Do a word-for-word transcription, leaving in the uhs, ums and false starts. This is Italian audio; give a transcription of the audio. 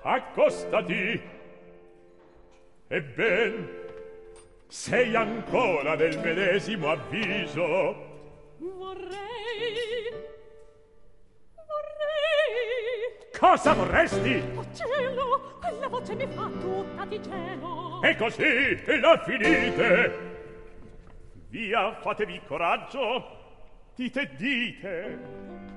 accostati. Ebben, sei ancora del medesimo avviso? Vorrei... vorrei... Cosa vorresti? Oh cielo, quella voce mi fa tutta di gelo. E così la finite. Via, fatevi coraggio. Dite, dite.